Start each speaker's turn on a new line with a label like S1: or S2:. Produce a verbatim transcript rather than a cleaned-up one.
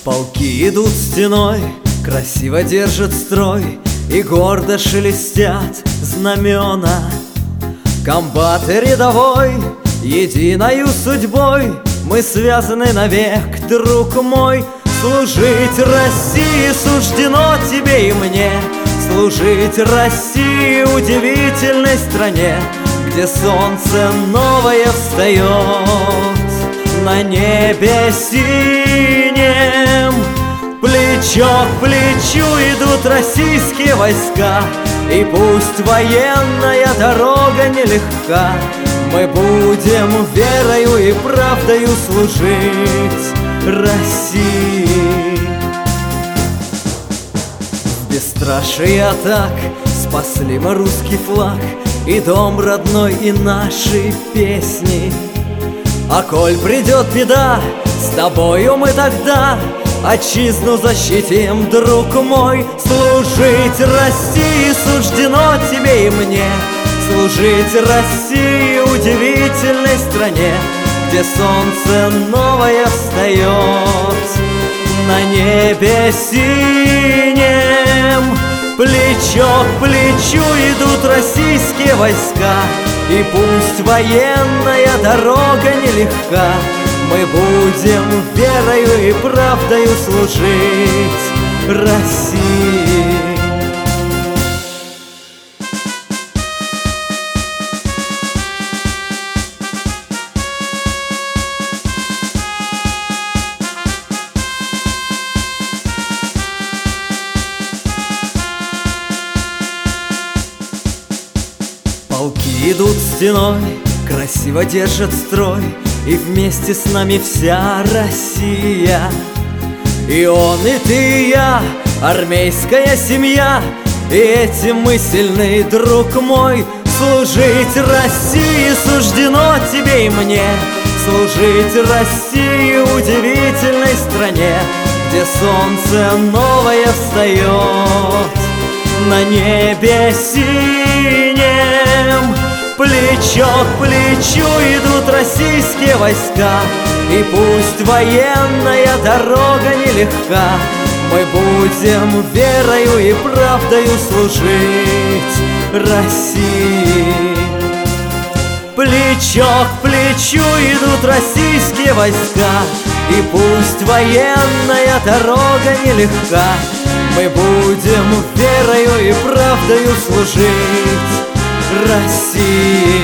S1: Полки идут стеной, красиво держат строй, и гордо шелестят знамена. Комбат и рядовой, единою судьбой, мы связаны навек, друг мой. Служить России суждено тебе и мне, служить России, удивительной стране, где солнце новое встает на небе синем. Плечо к плечу идут российские войска, и пусть военная дорога нелегка, мы будем верою и правдою служить России. В бесстрашии атак спасли мы русский флаг, и дом родной, и наши песни. А коль придет беда, с тобою мы тогда отчизну защитим, друг мой. Служить России суждено тебе и мне, служить России, удивительной стране, где солнце новое встает на небе синем. Плечо к плечу идут российские войска, и пусть военная дорога нелегка, мы будем верою и правдою служить России. Полки идут стеной, красиво держат строй, и вместе с нами вся Россия. И он, и ты, и я, армейская семья, и этим мы сильны, друг мой. Служить России суждено тебе и мне, служить России, удивительной стране, где солнце новое встает на небе синем. Плечо к плечу идут российские войска, и пусть военная дорога нелегка, мы будем верою и правдою служить России. Плечо к плечу идут российские войска, и пусть военная дорога нелегка, мы будем верою и правдою служить России.